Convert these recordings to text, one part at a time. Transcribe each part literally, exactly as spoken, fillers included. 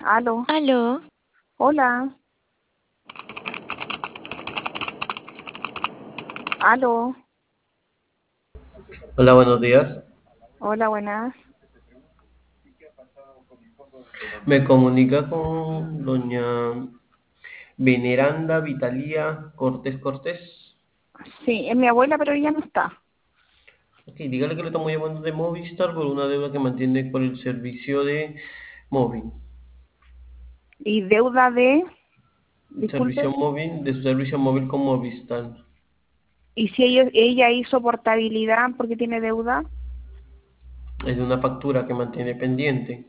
Aló, Aló, hola, aló, Hola, buenos días. hola, buenas. Me comunica con doña Veneranda Vitalia Cortés Cortés. Sí, es mi abuela, pero ella no está. Ok, dígale que le estamos llamando de Movistar por una deuda que mantiene con el servicio de móvil. Y deuda de, Servicio disculpe, móvil, de su servicio móvil con Movistar. y si ella, ella hizo portabilidad porque tiene deuda, Es de una factura que mantiene pendiente.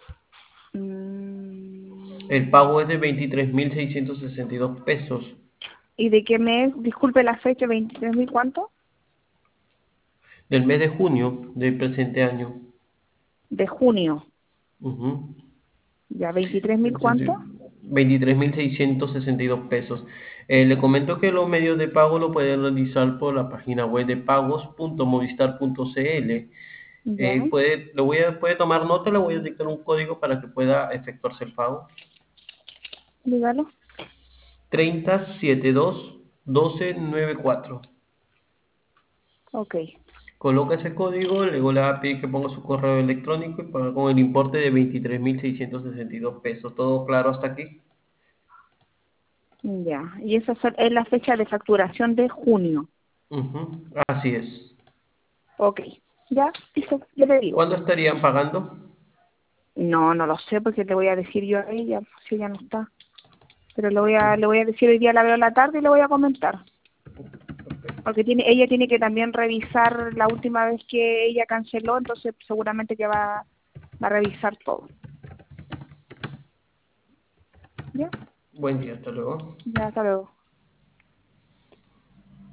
El mm, pago es de veintitrés mil seiscientos sesenta y dos pesos ¿y de qué mes? Disculpe la fecha, veintitrés mil cuánto? del mes de junio del presente año. De junio, Ujú. ya, veintitrés mil cuánto? veintitrés mil seiscientos sesenta y dos pesos. Eh, le comento que los medios de pago lo pueden realizar por la página web de pagos punto movistar punto cl. Ya, Eh, puede, lo voy a, puede tomar nota, le voy a dictar un código para que pueda efectuarse el pago. dígalo. treinta setenta y dos doce noventa y cuatro. Ok, Coloca ese código, luego le va a pedir que ponga su correo electrónico y paga con el importe de veintitrés mil seiscientos sesenta y dos pesos. ¿Todo claro hasta aquí? ya. Y esa es es la fecha de facturación de junio. Ujú, así es. Ok, ya, listo, yo le digo. ¿Cuándo estarían pagando? No, no lo sé porque le voy a decir yo a ella, si ella no está. Pero le voy a, le voy a decir hoy día, la veo en la tarde y le voy a comentar. Porque tiene, ella tiene que también revisar la última vez que ella canceló, entonces seguramente que va, va a revisar todo. ¿Ya? Buen día, hasta luego. Ya, hasta luego.